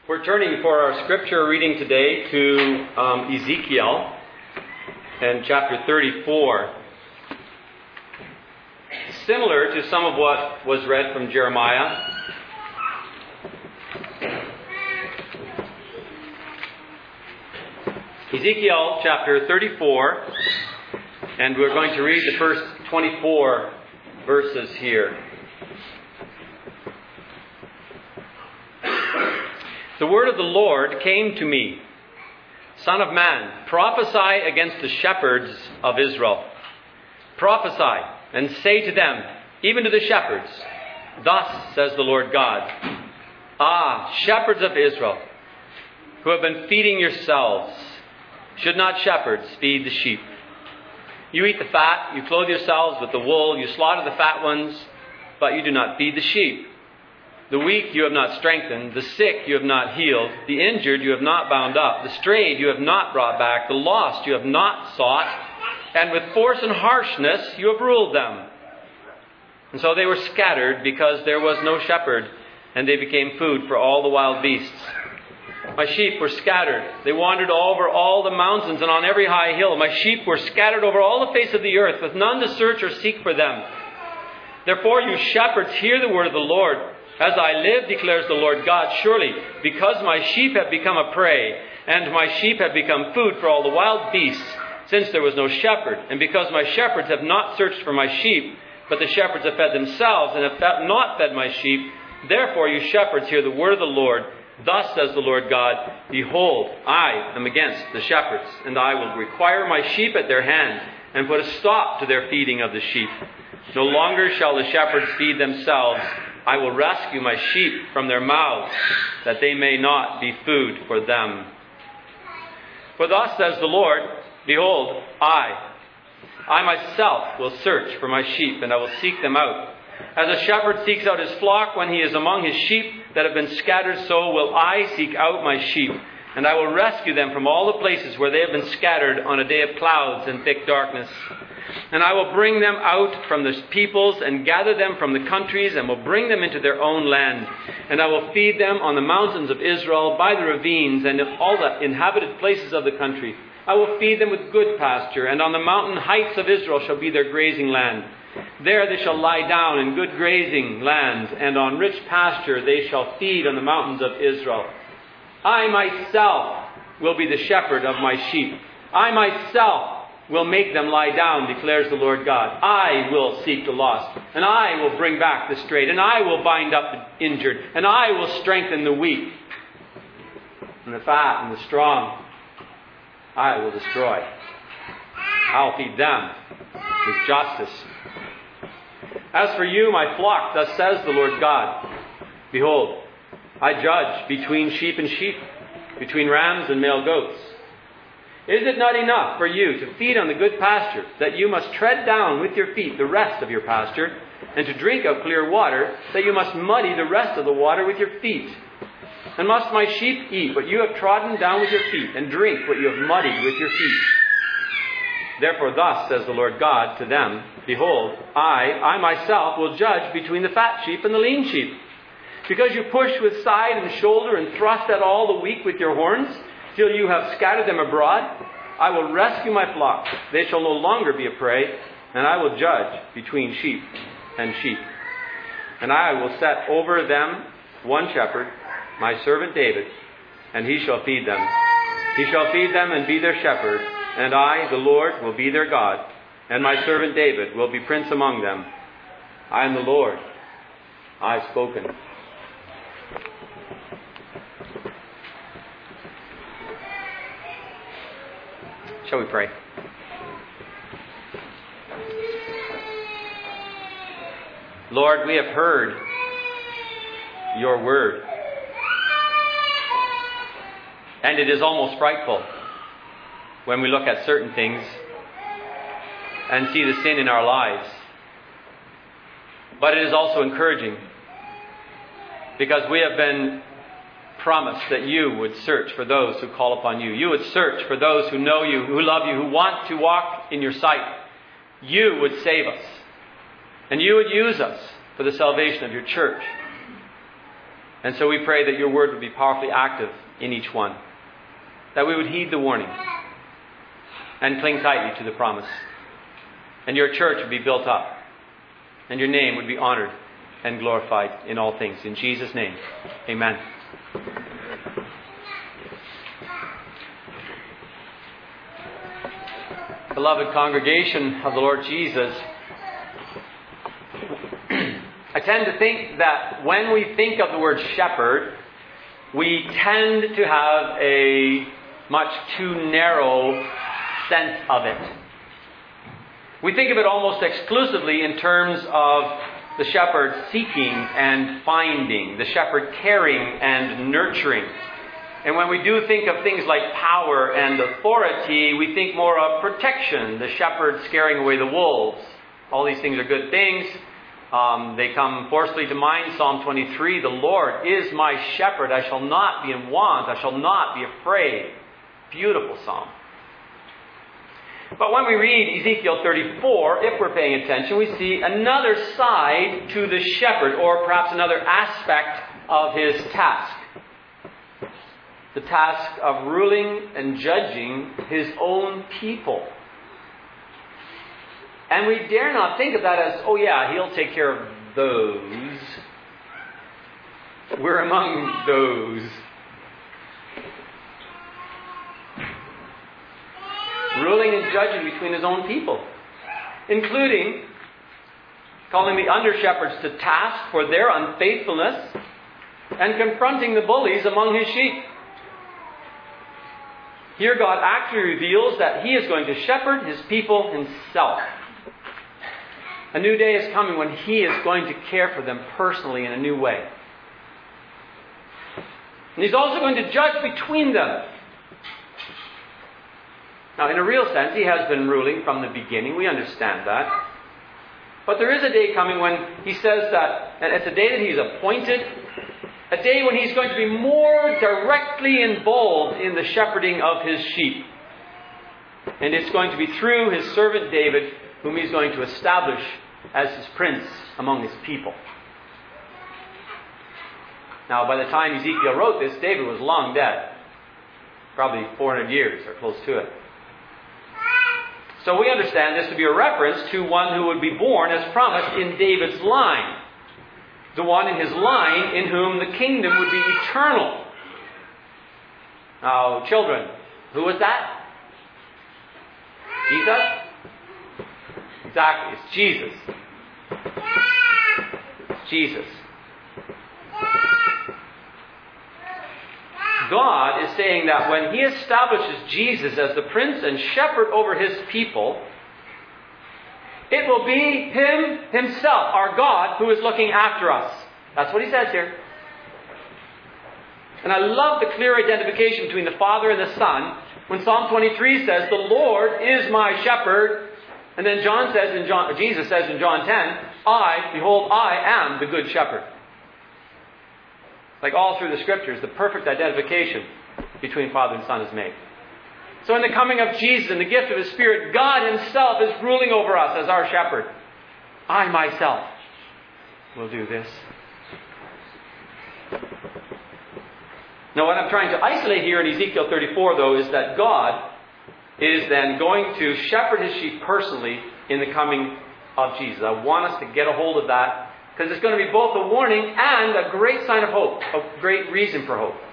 We're turning for our scripture reading today to Ezekiel and chapter 34. Similar to some of what was read from Jeremiah. Ezekiel chapter 34, and we're going to read the first 24 verses here. The word of the Lord came to me, Son of man, prophesy against the shepherds of Israel. Prophesy and say to them, even to the shepherds, thus says the Lord God, Ah, shepherds of Israel, who have been feeding yourselves, should not shepherds feed the sheep? You eat the fat, you clothe yourselves with the wool, you slaughter the fat ones, but you do not feed the sheep. The weak you have not strengthened, the sick you have not healed, the injured you have not bound up, the strayed you have not brought back, the lost you have not sought, and with force and harshness you have ruled them. And so they were scattered because there was no shepherd, and they became food for all the wild beasts. My sheep were scattered. They wandered over all the mountains and on every high hill. My sheep were scattered over all the face of the earth, with none to search or seek for them. Therefore, you shepherds, hear the word of the Lord. As I live, declares the Lord God, surely, because my sheep have become a prey, and my sheep have become food for all the wild beasts, since there was no shepherd, and because my shepherds have not searched for my sheep, but the shepherds have fed themselves, and have not fed my sheep, therefore you shepherds hear the word of the Lord. Thus says the Lord God, Behold, I am against the shepherds, and I will require my sheep at their hand, and put a stop to their feeding of the sheep. No longer shall the shepherds feed themselves. I will rescue my sheep from their mouths, that they may not be food for them. For thus says the Lord, Behold, I myself will search for my sheep, and I will seek them out. As a shepherd seeks out his flock when he is among his sheep that have been scattered, so will I seek out my sheep, and I will rescue them from all the places where they have been scattered on a day of clouds and thick darkness. And I will bring them out from the peoples and gather them from the countries and will bring them into their own land. And I will feed them on the mountains of Israel, by the ravines and in all the inhabited places of the country. I will feed them with good pasture, and on the mountain heights of Israel shall be their grazing land. There they shall lie down in good grazing lands, and on rich pasture they shall feed on the mountains of Israel. I myself will be the shepherd of my sheep. I myself will make them lie down, declares the Lord God. I will seek the lost, and I will bring back the strayed, and I will bind up the injured, and I will strengthen the weak. And the fat and the strong I will destroy. I'll feed them with justice. As for you, my flock, thus says the Lord God, Behold, I judge between sheep and sheep, between rams and male goats. Is it not enough for you to feed on the good pasture, that you must tread down with your feet the rest of your pasture, and to drink of clear water, that you must muddy the rest of the water with your feet? And must my sheep eat what you have trodden down with your feet, and drink what you have muddied with your feet? Therefore thus says the Lord God to them, Behold, I myself will judge between the fat sheep and the lean sheep. Because you push with side and shoulder and thrust at all the weak with your horns, till you have scattered them abroad, I will rescue my flock. They shall no longer be a prey, and I will judge between sheep and sheep. And I will set over them one shepherd, my servant David, and he shall feed them. He shall feed them and be their shepherd, and I, the Lord, will be their God, and my servant David will be prince among them. I am the Lord. I have spoken. Shall we pray? Lord, we have heard your word. And it is almost frightful when we look at certain things and see the sin in our lives. But it is also encouraging, because we have been promised that you would search for those who call upon you. You would search for those who know you, who love you, who want to walk in your sight. You would save us. And you would use us for the salvation of your church. And so we pray that your word would be powerfully active in each one. That we would heed the warning and cling tightly to the promise. And your church would be built up. And your name would be honored and glorified in all things. In Jesus' name, amen. Beloved congregation of the Lord Jesus, I tend to think that when we think of the word shepherd, we tend to have a much too narrow sense of it. We think of it almost exclusively in terms of the shepherd seeking and finding, the shepherd caring and nurturing. And when we do think of things like power and authority, we think more of protection, the shepherd scaring away the wolves. All these things are good things. They come forcefully to mind. Psalm 23, the Lord is my shepherd. I shall not be in want. I shall not be afraid. Beautiful psalm. But when we read Ezekiel 34, if we're paying attention, we see another side to the shepherd, or perhaps another aspect of his task. The task of ruling and judging his own people. And we dare not think of that as, oh yeah, he'll take care of those. We're among those. Ruling and judging between his own people. Including calling the under-shepherds to task for their unfaithfulness and confronting the bullies among his sheep. Here God actually reveals that he is going to shepherd his people himself. A new day is coming when he is going to care for them personally in a new way. And he's also going to judge between them. Now, in a real sense, he has been ruling from the beginning. We understand that. But there is a day coming when he says that, and it's a day that he's appointed, a day when he's going to be more directly involved in the shepherding of his sheep. And it's going to be through his servant David, whom he's going to establish as his prince among his people. Now, by the time Ezekiel wrote this, David was long dead. Probably 400 years or close to it. So we understand this to be a reference to one who would be born as promised in David's line. The one in his line in whom the kingdom would be eternal. Now, children, who was that? Jesus? Exactly, it's Jesus. Jesus. God is saying that when he establishes Jesus as the prince and shepherd over his people, it will be him himself, our God, who is looking after us. That's what he says here. And I love the clear identification between the Father and the Son when Psalm 23 says, the Lord is my shepherd. And then Jesus says in John 10, behold, I am the good shepherd. Like all through the Scriptures, the perfect identification between Father and Son is made. So in the coming of Jesus and the gift of His Spirit, God Himself is ruling over us as our shepherd. I myself will do this. Now what I'm trying to isolate here in Ezekiel 34, though, is that God is then going to shepherd His sheep personally in the coming of Jesus. I want us to get a hold of that, because it's going to be both a warning and a great sign of hope, a great reason for hope.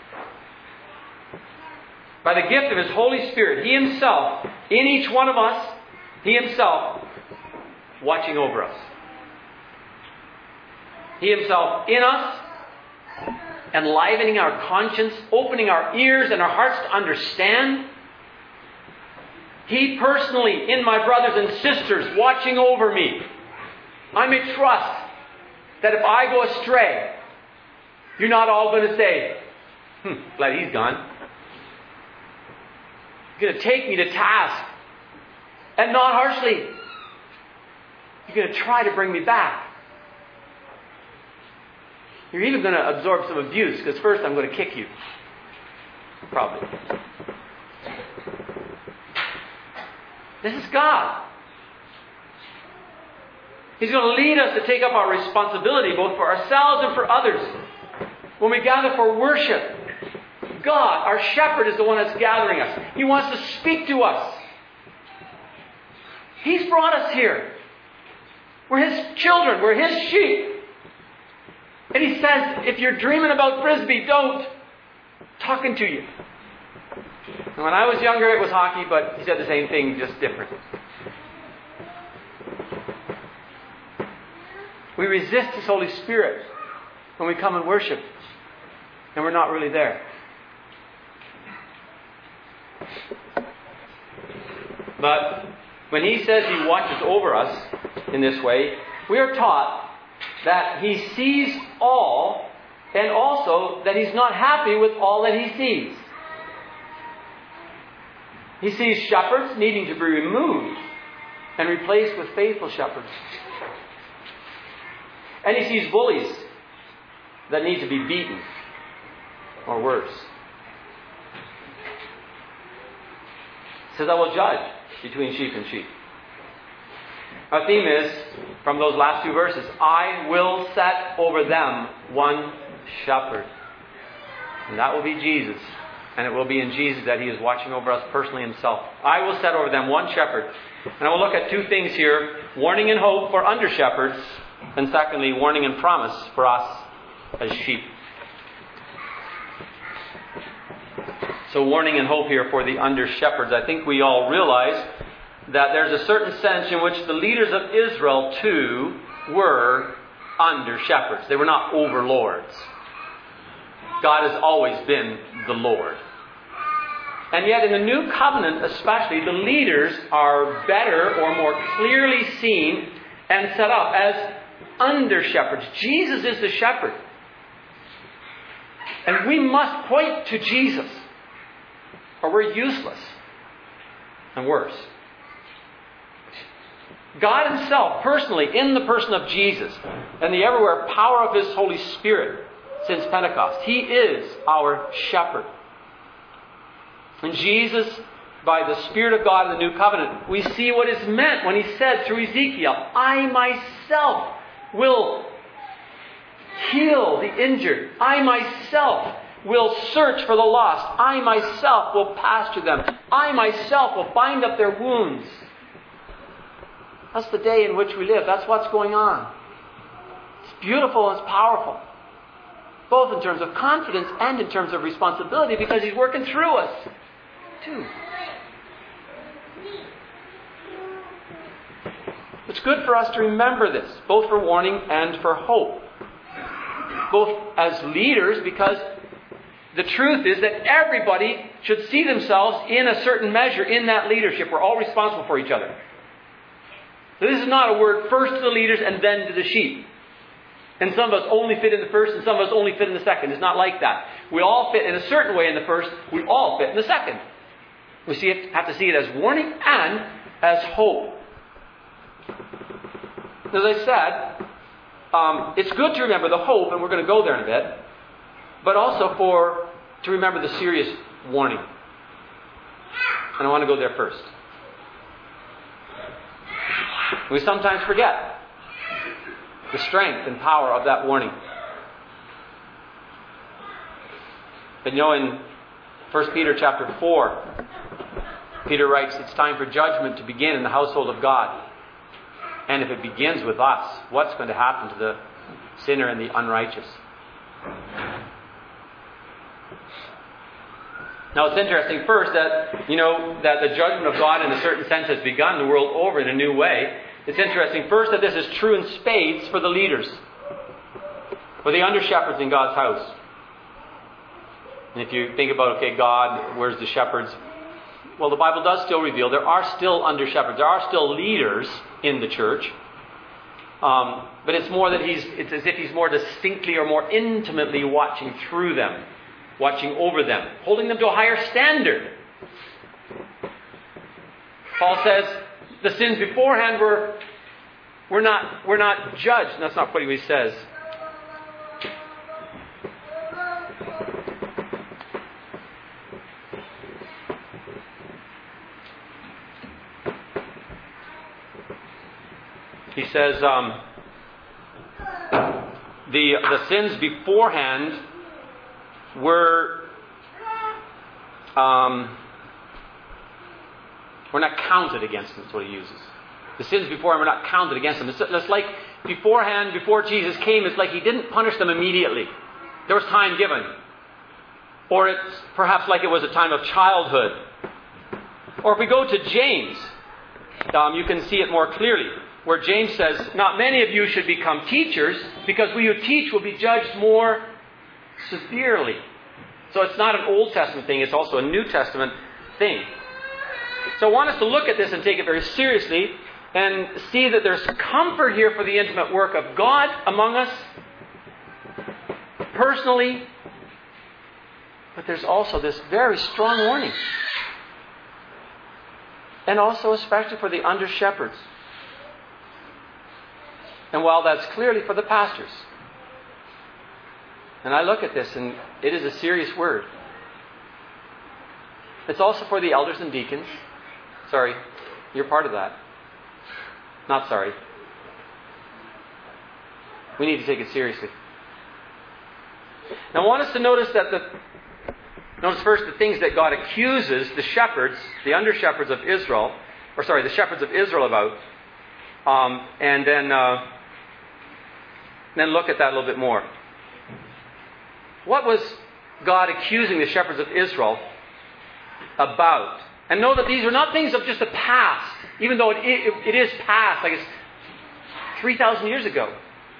By the gift of His Holy Spirit, He Himself, in each one of us, He Himself watching over us. He Himself in us, enlivening our conscience, opening our ears and our hearts to understand. He personally, in my brothers and sisters, watching over me. I may trust that if I go astray, you're not all going to say, glad he's gone. You're going to take me to task. And not harshly. You're going to try to bring me back. You're even going to absorb some abuse, because first I'm going to kick you. Probably. This is God. He's going to lead us to take up our responsibility both for ourselves and for others. when we gather for worship, God, our shepherd, is the one that's gathering us. He wants to speak to us. He's brought us here. We're His children. We're His sheep. And He says, if you're dreaming about Frisbee, don't. I'm talking to you. And when I was younger, it was hockey, but He said the same thing, just different. We resist His Holy Spirit when we come and worship, and we're not really there. But when He says He watches over us in this way, we are taught that He sees all, and also that He's not happy with all that He sees. He sees shepherds needing to be removed and replaced with faithful shepherds. And He sees bullies that need to be beaten, or worse. He says, I will judge between sheep and sheep. Our theme is, from those last two verses, I will set over them one shepherd. And that will be Jesus. And it will be in Jesus that He is watching over us personally Himself. I will set over them one shepherd. And I will look at two things here. Warning and hope for under shepherds. And secondly, warning and promise for us as sheep. So warning and hope here for the under shepherds. I think we all realize that there's a certain sense in which the leaders of Israel too were under shepherds. They were not overlords. God has always been the Lord. And yet in the New Covenant especially, the leaders are better or more clearly seen and set up as under shepherds. Jesus is the shepherd. And we must point to Jesus, or we're useless. And worse. God Himself, personally, in the person of Jesus, and the everywhere power of His Holy Spirit since Pentecost, He is our shepherd. And Jesus, by the Spirit of God in the New Covenant, we see what is meant when He said through Ezekiel, I myself will heal the injured. I myself will search for the lost. I myself will pasture them. I myself will bind up their wounds. That's the day in which we live. That's what's going on. It's beautiful and it's powerful. Both in terms of confidence and in terms of responsibility, because He's working through us too. It's good for us to remember this, both for warning and for hope. Both as leaders, because the truth is that everybody should see themselves in a certain measure in that leadership. We're all responsible for each other. So this is not a word first to the leaders and then to the sheep. And some of us only fit in the first and some of us only fit in the second. It's not like that. We all fit in a certain way in the first. We all fit in the second. We have to see it as warning and as hope. As I said, it's good to remember the hope, and we're going to go there in a bit, but also to remember the serious warning. And I want to go there first. We sometimes forget the strength and power of that warning. But in 1 Peter chapter 4, Peter writes, it's time for judgment to begin in the household of God. And if it begins with us, what's going to happen to the sinner and the unrighteous? Now it's interesting first that, that the judgment of God in a certain sense has begun the world over in a new way. It's interesting first that this is true in spades for the leaders, for the under-shepherds in God's house. And if you think about, God, where's the shepherds? Well, the Bible does still reveal there are still under-shepherds. There are still leaders in the church. But it's more that it's as if He's more distinctly or more intimately watching through them, watching over them, holding them to a higher standard. Paul says the sins beforehand were not judged. That's not what he says. He says the sins beforehand we're not counted against them. That's what he uses. The sins before him are not counted against them. It's like beforehand, before Jesus came, it's like he didn't punish them immediately. There was time given. Or it's perhaps like it was a time of childhood. Or if we go to James, you can see it more clearly, where James says, not many of you should become teachers, because we who teach will be judged more severely. So it's not an Old Testament thing, it's also a New Testament thing. So I want us to look at this and take it very seriously and see that there's comfort here for the intimate work of God among us, personally, but there's also this very strong warning. And also especially for the under-shepherds. And while that's clearly for the pastors. And I look at this and it is a serious word. It's also for the elders and deacons. Sorry, you're part of that. Not sorry. We need to take it seriously. Now I want us to notice notice first the things that God accuses the shepherds, the under-shepherds of Israel, the shepherds of Israel about. And then look at that a little bit more. What was God accusing the shepherds of Israel about? And know that these are not things of just the past, even though it is past, like it's 3,000 years ago.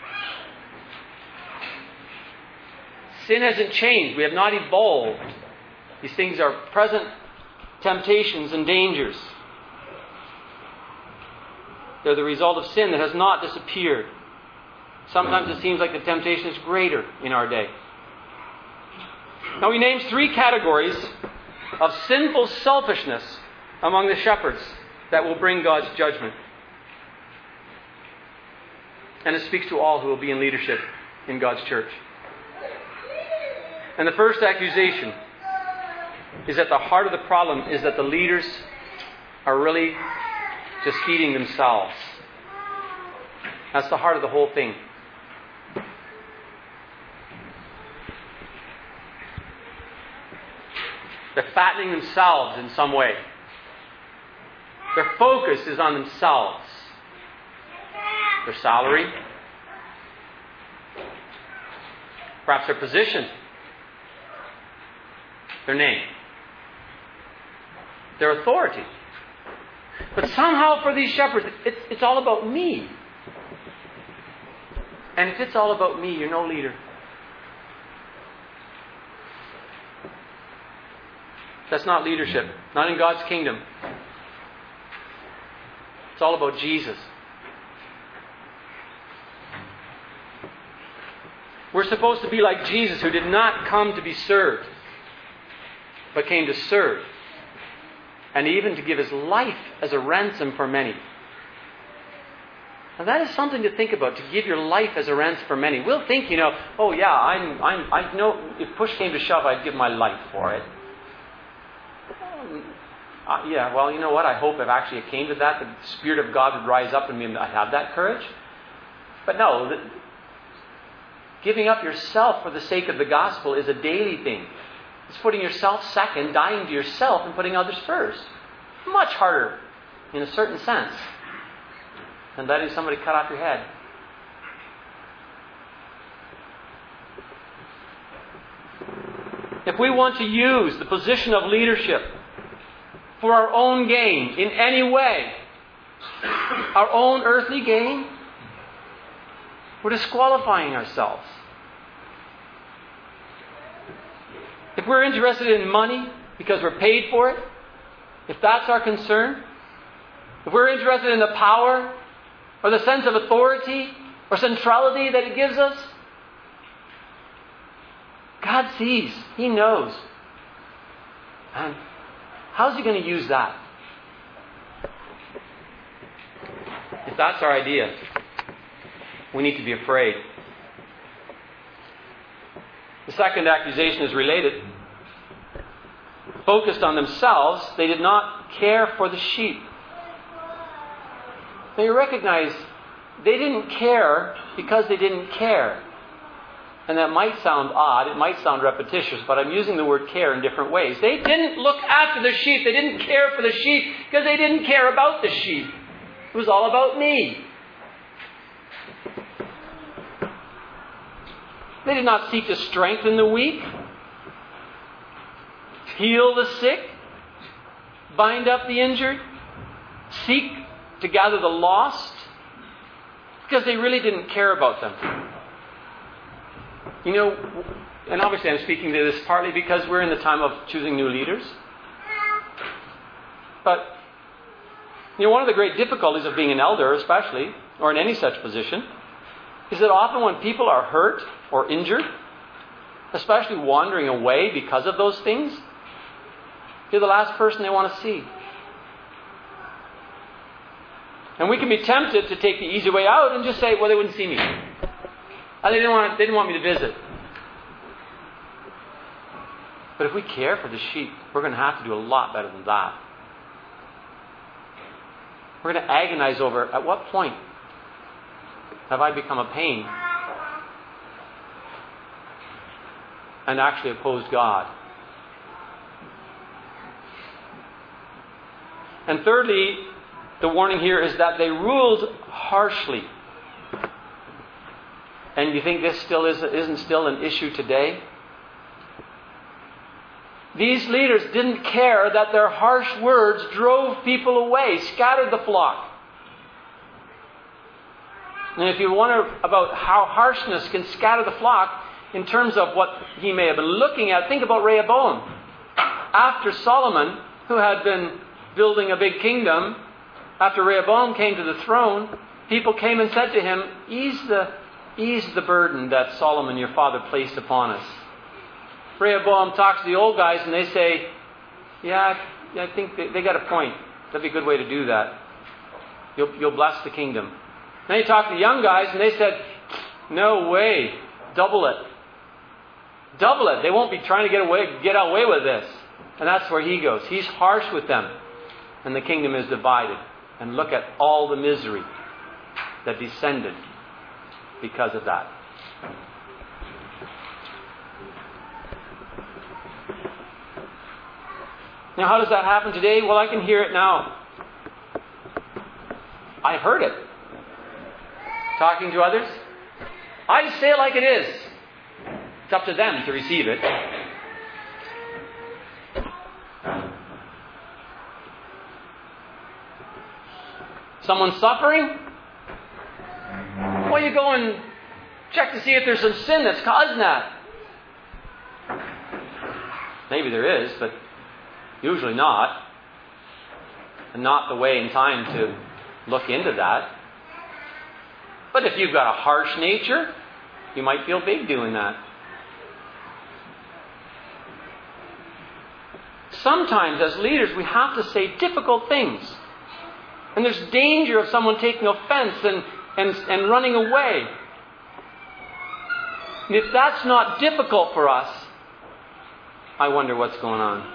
Sin hasn't changed. We have not evolved. These things are present temptations and dangers. They're the result of sin that has not disappeared. Sometimes it seems like the temptation is greater in our day. Now he names 3 categories of sinful selfishness among the shepherds that will bring God's judgment. And it speaks to all who will be in leadership in God's church. And the first accusation is that the heart of the problem is that the leaders are really just feeding themselves. That's the heart of the whole thing. They're fattening themselves in some way. Their focus is on themselves. Their salary. Perhaps their position. Their name. Their authority. But somehow for these shepherds, it's all about me. And if it's all about me, you're no leader. That's not leadership. Not in God's kingdom. It's all about Jesus. We're supposed to be like Jesus, who did not come to be served, but came to serve. And even to give his life as a ransom for many. Now that is something to think about, to give your life as a ransom for many. We'll think, oh yeah, I know if push came to shove, I'd give my life for it. Yeah, well, you know what? I hope if actually it came to that, the Spirit of God would rise up in me and I'd have that courage. But no, giving up yourself for the sake of the gospel is a daily thing. It's putting yourself second, dying to yourself, and putting others first. Much harder, in a certain sense, than letting somebody cut off your head. If we want to use the position of leadership for our own gain in any way, our own earthly gain, we're disqualifying ourselves. If we're interested in money because we're paid for it, if that's our concern, if we're interested in the power or the sense of authority or centrality that it gives us, God sees. He knows. And how's He going to use that? If that's our idea, we need to be afraid. The second accusation is related. Focused on themselves, they did not care for the sheep. Now you recognize they didn't care because they didn't care. And that might sound odd, it might sound repetitious, but I'm using the word care in different ways. They didn't look after the sheep. They didn't care for the sheep because they didn't care about the sheep. It was all about me. They did not seek to strengthen the weak, heal the sick, bind up the injured, seek to gather the lost, because they really didn't care about them. You know, and obviously I'm speaking to this partly because we're in the time of choosing new leaders. But, you know, one of the great difficulties of being an elder, especially, or in any such position, is that often when people are hurt or injured, especially wandering away because of those things, you're the last person they want to see. And we can be tempted to take the easy way out and just say, well, they wouldn't see me. They didn't want me to visit. But if we care for the sheep, we're going to have to do a lot better than that. We're going to agonize over, at what point have I become a pain and actually opposed God? And thirdly, the warning here is that they ruled harshly. And you think this isn't still an issue today? These leaders didn't care that their harsh words drove people away, scattered the flock. And if you wonder about how harshness can scatter the flock in terms of what he may have been looking at, think about Rehoboam. After Solomon, who had been building a big kingdom, after Rehoboam came to the throne, people came and said to him, ease the burden that Solomon your father placed upon us. Rehoboam talks to the old guys and they say, yeah, I think they got a point. That'd be a good way to do that. You'll bless the kingdom. Then he talked to the young guys and they said, no way, double it. Double it. They won't be trying to get away with this. And that's where he goes. He's harsh with them. And the kingdom is divided. And look at all the misery that descended because of that. Now, how does that happen today? Well, I can hear it now. I heard it. Talking to others. I just say it like it is. It's up to them to receive it. Someone's suffering? Well, you go and check to see if there's some sin that's causing that. Maybe there is, but usually not. And not the way and time to look into that. But if you've got a harsh nature, you might feel big doing that. Sometimes as leaders we have to say difficult things. And there's danger of someone taking offense and running away. And if that's not difficult for us, I wonder what's going on.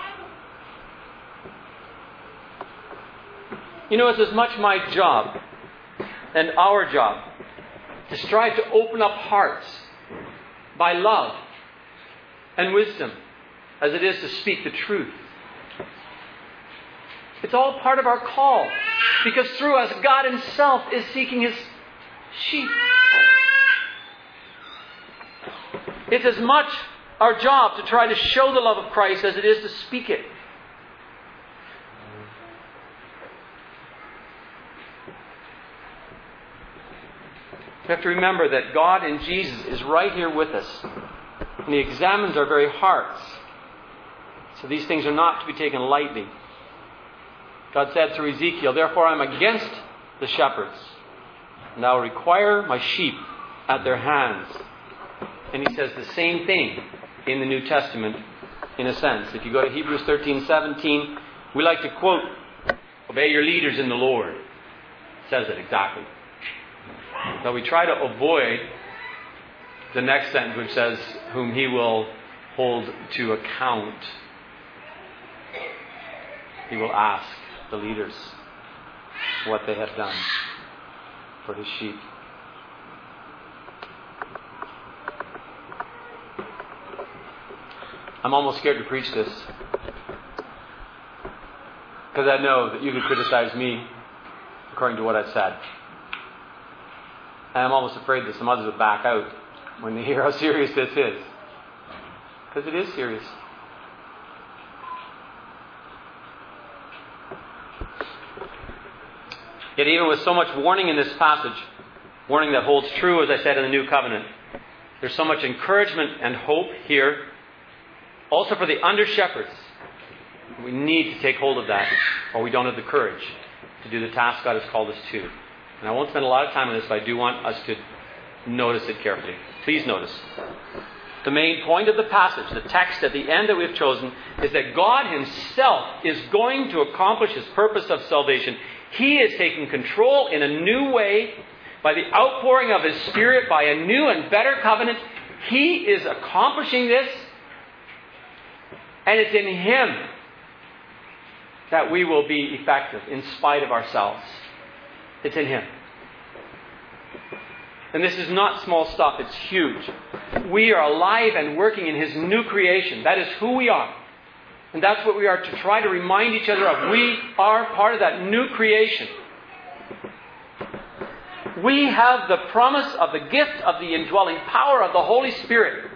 You know, it's as much my job and our job to strive to open up hearts by love and wisdom as it is to speak the truth. It's all part of our call, because through us, God Himself is seeking His sheep. It's as much our job to try to show the love of Christ as it is to speak it. We have to remember that God in Jesus is right here with us, and He examines our very hearts. So these things are not to be taken lightly. God said through Ezekiel, therefore I am against the shepherds, and I will require my sheep at their hands. And He says the same thing in the New Testament, in a sense. If you go to Hebrews 13:17, we like to quote, obey your leaders in the Lord. It says it exactly. But we try to avoid the next sentence, which says, whom He will hold to account. He will ask the leaders what they have done for His sheep. I'm almost scared to preach this, because I know that you could criticize me according to what I've said. And I'm almost afraid that some others will back out when they hear how serious this is. Because it is serious. Yet even with so much warning in this passage, warning that holds true, as I said, in the New Covenant, there's so much encouragement and hope here. Also for the under-shepherds. We need to take hold of that, or we don't have the courage to do the task God has called us to. And I won't spend a lot of time on this, but I do want us to notice it carefully. Please notice. The main point of the passage, the text at the end that we've chosen, is that God Himself is going to accomplish His purpose of salvation. He is taking control in a new way by the outpouring of His Spirit, by a new and better covenant. He is accomplishing this, and it's in Him that we will be effective in spite of ourselves. It's in Him. And this is not small stuff, it's huge. We are alive and working in His new creation. That is who we are. And that's what we are to try to remind each other of. We are part of that new creation. We have the promise of the gift of the indwelling power of the Holy Spirit.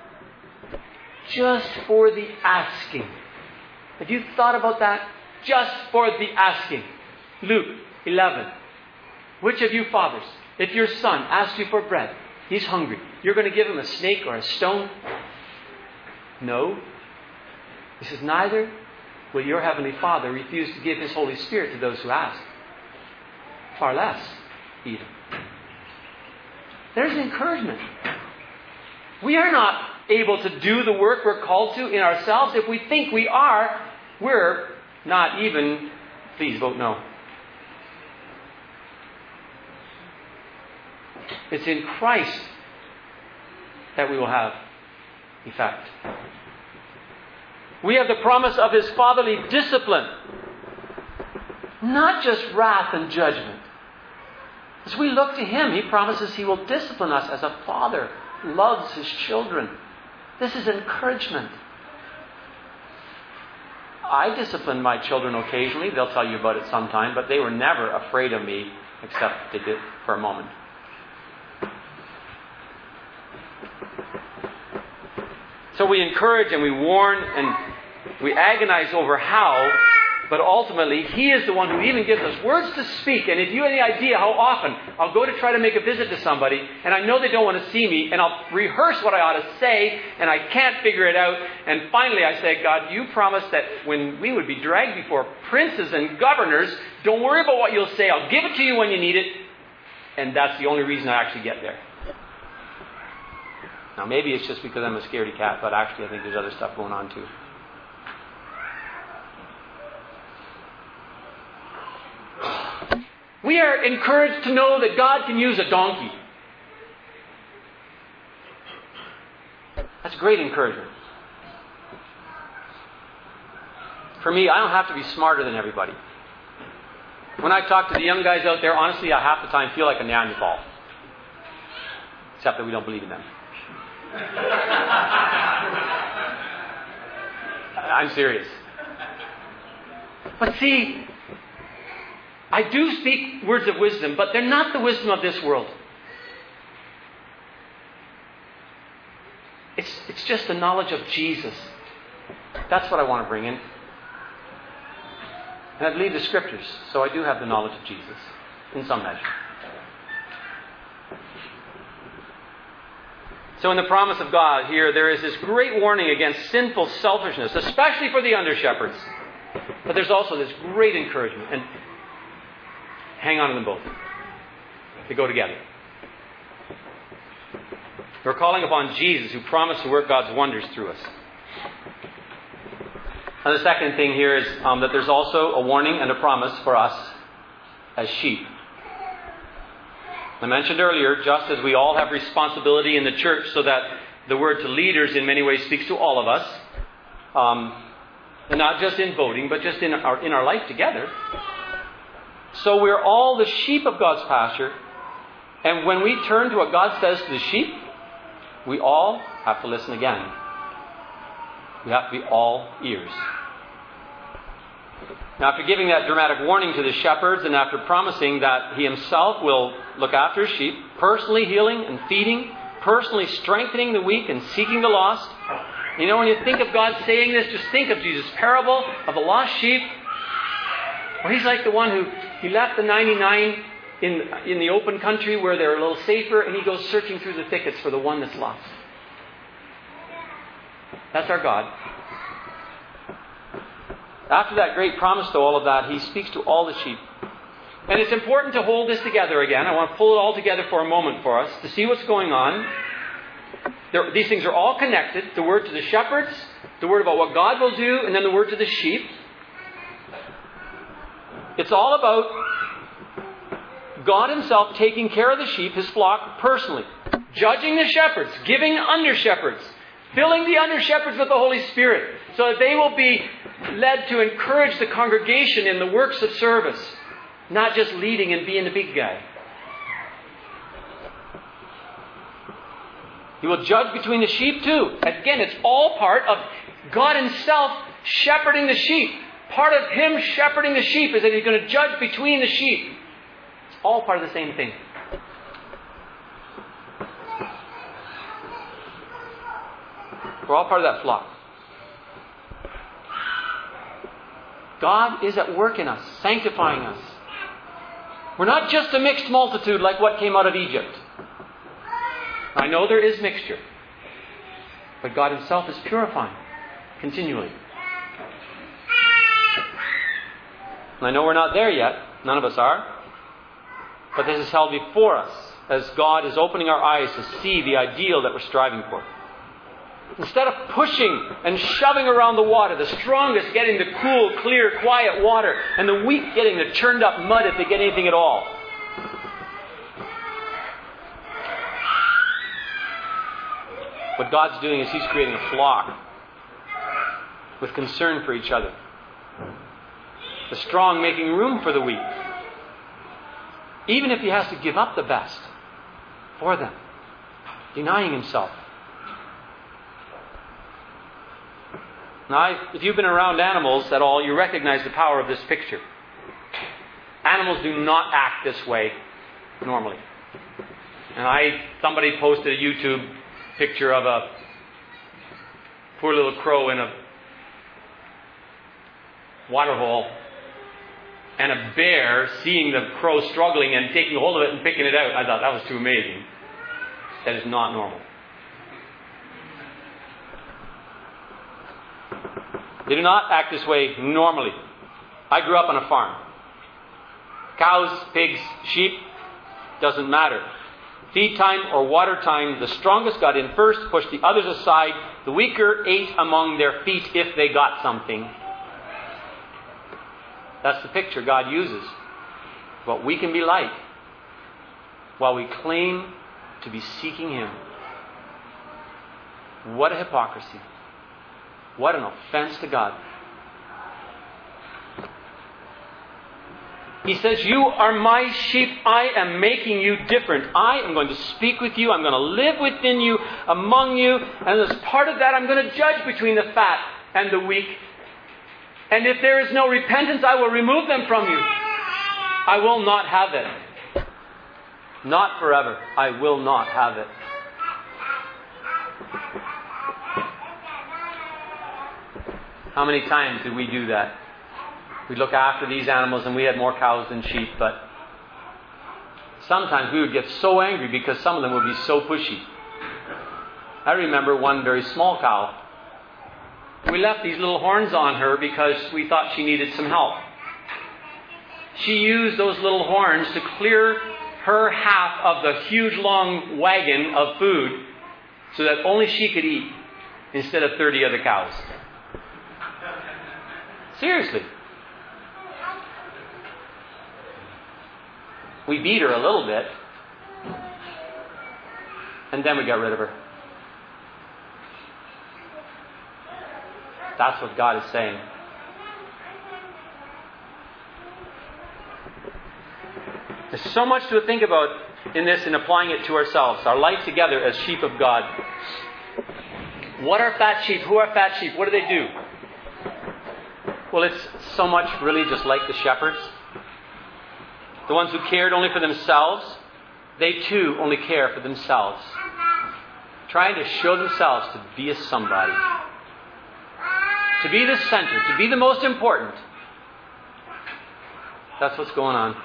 Just for the asking. Have you thought about that? Just for the asking. Luke 11. Which of you fathers, if your son asks you for bread, he's hungry, you're going to give him a snake or a stone? No. He says, neither will your heavenly Father refuse to give His Holy Spirit to those who ask. Far less, even. There's an encouragement. We are not able to do the work we're called to in ourselves. If we think we are, we're not even. Please vote no. It's in Christ that we will have effect. We have the promise of His fatherly discipline, not just wrath and judgment. As we look to Him, He promises He will discipline us as a father loves his children. This is encouragement. I discipline my children occasionally. They'll tell you about it sometime, but they were never afraid of me, except they did for a moment. So we encourage and we warn and we agonize over how, but ultimately He is the one who even gives us words to speak. And if you have any idea how often I'll go to try to make a visit to somebody and I know they don't want to see me, and I'll rehearse what I ought to say and I can't figure it out, and finally I say, God, you promised that when we would be dragged before princes and governors, don't worry about what you'll say, I'll give it to you when you need it. And that's the only reason I actually get there. Now maybe it's just because I'm a scaredy cat, but actually I think there's other stuff going on too. We are encouraged to know that God can use a donkey. That's great encouragement. For me, I don't have to be smarter than everybody. When I talk to the young guys out there, honestly, I half the time feel like a Neanderthal. Except that we don't believe in them. I'm serious. But see, I do speak words of wisdom, but they're not the wisdom of this world. It's just the knowledge of Jesus. That's what I want to bring in. And I believe the Scriptures, so I do have the knowledge of Jesus, in some measure. So in the promise of God here, there is this great warning against sinful selfishness, especially for the under-shepherds. But there's also this great encouragement. And hang on to them both. They go together. We're calling upon Jesus, who promised to work God's wonders through us. And the second thing here is that there's also a warning and a promise for us as sheep. I mentioned earlier, just as we all have responsibility in the church, so that the word to leaders in many ways speaks to all of us, and not just in voting, but just in our life together. So we're all the sheep of God's pasture, and when we turn to what God says to the sheep, we all have to listen again. We have to be all ears. Now, after giving that dramatic warning to the shepherds and after promising that He Himself will look after His sheep, personally healing and feeding, personally strengthening the weak and seeking the lost. You know, when you think of God saying this, just think of Jesus' parable of the lost sheep, where He's like the one who He left the 99 in the open country where they're a little safer, and He goes searching through the thickets for the one that's lost. That's our God. After that great promise to all of that, He speaks to all the sheep. And it's important to hold this together again. I want to pull it all together for a moment for us to see what's going on. These things are all connected. The word to the shepherds, the word about what God will do, and then the word to the sheep. It's all about God Himself taking care of the sheep, His flock, personally. Judging the shepherds, giving under-shepherds, filling the under-shepherds with the Holy Spirit, so that they will be led to encourage the congregation in the works of service, not just leading and being the big guy. He will judge between the sheep too. Again, it's all part of God Himself shepherding the sheep. Part of Him shepherding the sheep is that He's going to judge between the sheep. It's all part of the same thing. We're all part of that flock. God is at work in us, sanctifying us. We're not just a mixed multitude like what came out of Egypt. I know there is mixture, but God Himself is purifying continually. And I know we're not there yet. None of us are. But this is held before us as God is opening our eyes to see the ideal that we're striving for. Instead of pushing and shoving around the water, the strongest getting the cool, clear, quiet water, and the weak getting the churned up mud if they get anything at all. What God's doing is He's creating a flock with concern for each other. The strong making room for the weak. Even if He has to give up the best for them. Denying Himself. Now, if you've been around animals at all, you recognize the power of this picture. Animals do not act this way normally. And somebody posted a YouTube picture of a poor little crow in a waterhole, and a bear seeing the crow struggling and taking hold of it and picking it out. I thought that was too amazing. That is not normal. They do not act this way normally. I grew up on a farm. Cows, pigs, sheep, doesn't matter. Feed time or water time, the strongest got in first, pushed the others aside. The weaker ate among their feet if they got something. That's the picture God uses. What we can be like while we claim to be seeking Him. What a hypocrisy. What an offense to God. He says, you are my sheep. I am making you different. I am going to speak with you. I'm going to live within you, among you. And as part of that, I'm going to judge between the fat and the weak. And if there is no repentance, I will remove them from you. I will not have it. Not forever. I will not have it. How many times did we do that? We look after these animals, and we had more cows than sheep, but sometimes we would get so angry because some of them would be so pushy. I remember one very small cow. We left these little horns on her because we thought she needed some help. She used those little horns to clear her half of the huge long wagon of food so that only she could eat instead of 30 other cows. Seriously. We beat her a little bit, and then we got rid of her. That's what God is saying. There's so much to think about in this and applying it to ourselves, our life together as sheep of God. What are fat sheep? Who are fat sheep? What do? Well, it's so much really just like the shepherds. The ones who cared only for themselves, they too only care for themselves. Trying to show themselves to be a somebody. To be the center, to be the most important. That's what's going on.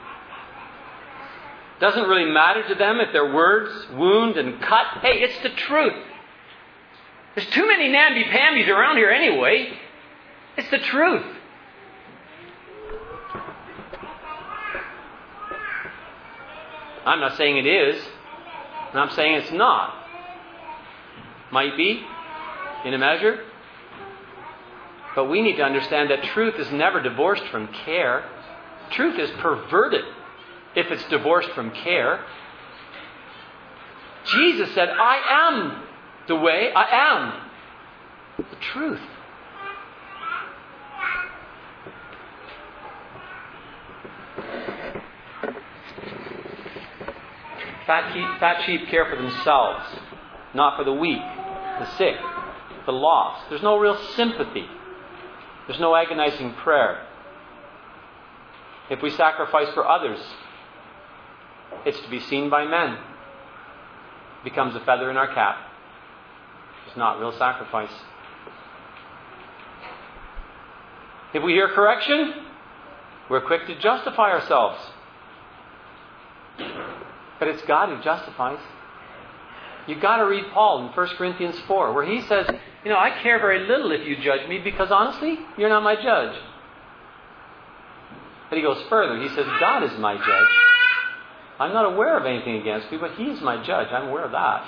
Doesn't really matter to them if their words wound and cut. Hey, it's the truth. There's too many namby-pambies around here anyway. It's the truth. I'm not saying it is, and I'm saying it's not. Might be, in a measure. But we need to understand that truth is never divorced from care. Truth is perverted if it's divorced from care. Jesus said, I am the way, I am the truth. Fat sheep care for themselves, not for the weak, the sick, the lost. There's no real sympathy. There's no agonizing prayer. If we sacrifice for others, it's to be seen by men. It becomes a feather in our cap. It's not real sacrifice. If we hear correction, we're quick to justify ourselves. But it's God who justifies. You've got to read Paul in 1 Corinthians 4, where he says, I care very little if you judge me, because honestly, you're not my judge. But he goes further. He says, God is my judge. I'm not aware of anything against you, but he is my judge. I'm aware of that.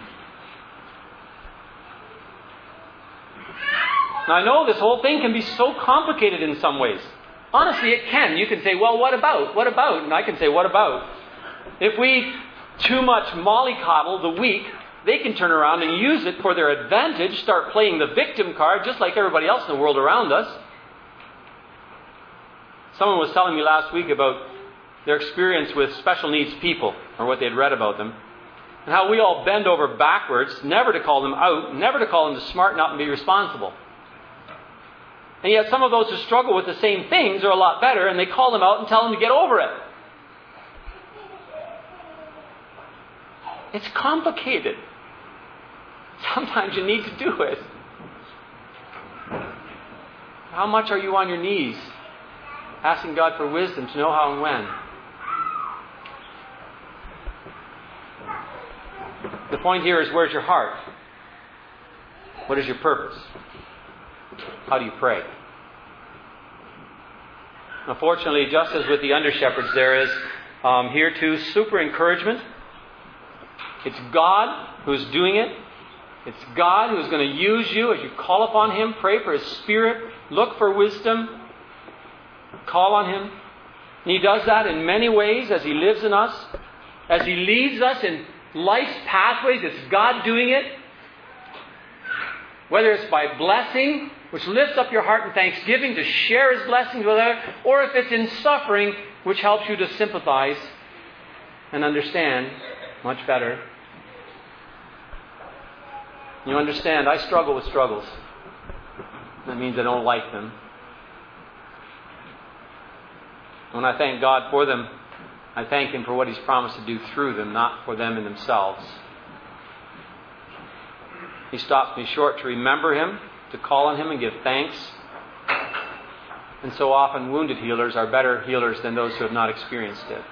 Now, I know this whole thing can be so complicated in some ways. Honestly, it can. You can say, well, what about? What about? And I can say, what about? If we too much mollycoddle the weak, they can turn around and use it for their advantage, start playing the victim card just like everybody else in the world around us. Someone was telling me last week about their experience with special needs people, or what they'd read about them, and how we all bend over backwards, never to call them out, never to call them to smarten up and be responsible. And yet some of those who struggle with the same things are a lot better, and they call them out and tell them to get over it. It's complicated. Sometimes you need to do it. How much are you on your knees, asking God for wisdom to know how and when? The point here is, where's your heart? What is your purpose? How do you pray? Unfortunately, just as with the under-shepherds, there is here too super encouragement. It's God who's doing it. It's God who's going to use you as you call upon Him. Pray for His Spirit. Look for wisdom. Call on Him. And He does that in many ways as He lives in us. As He leads us in life's pathways, it's God doing it. Whether it's by blessing, which lifts up your heart in thanksgiving to share His blessings with others, or if it's in suffering, which helps you to sympathize and understand much better. You understand, I struggle with struggles. That means I don't like them. When I thank God for them, I thank Him for what He's promised to do through them, not for them in themselves. He stops me short to remember Him, to call on Him and give thanks. And so often wounded healers are better healers than those who have not experienced it.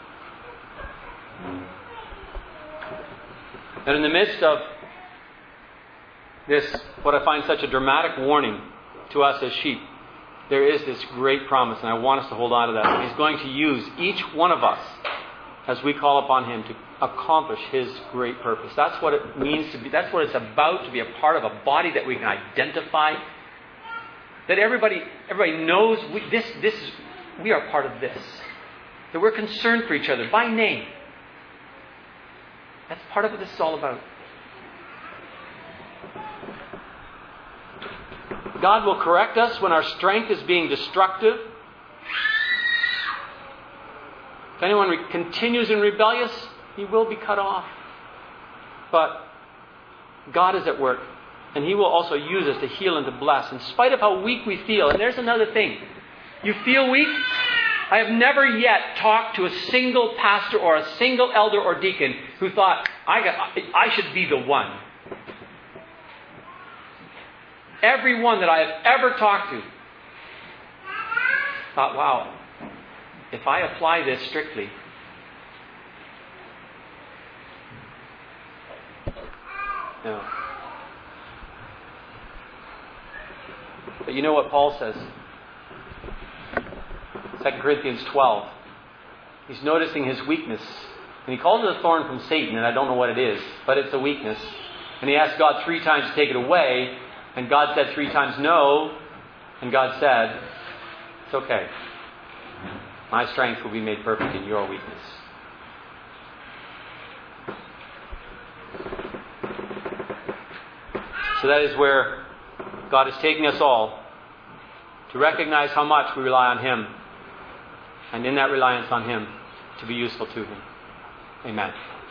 And in the midst of this, what I find such a dramatic warning to us as sheep, there is this great promise, and I want us to hold on to that. He's going to use each one of us as we call upon Him to accomplish His great purpose. That's what it means to be. That's what it's about, to be a part of a body that we can identify. That everybody knows we are part of this. That we're concerned for each other by name. That's part of what this is all about. God will correct us when our strength is being destructive. If anyone continues in rebellious, he will be cut off. But God is at work. And He will also use us to heal and to bless, in spite of how weak we feel. And there's another thing. You feel weak? I have never yet talked to a single pastor or a single elder or deacon who thought, I should be the one. Everyone that I have ever talked to thought, wow, if I apply this strictly, no. But you know what Paul says? 2 Corinthians 12. He's noticing his weakness. And he calls it a thorn from Satan, and I don't know what it is, but it's a weakness. And he asked God 3 times to take it away, and God said 3 times no, and God said, it's okay. My strength will be made perfect in your weakness. So that is where God is taking us all, to recognize how much we rely on Him, and in that reliance on Him, to be useful to Him. Amen.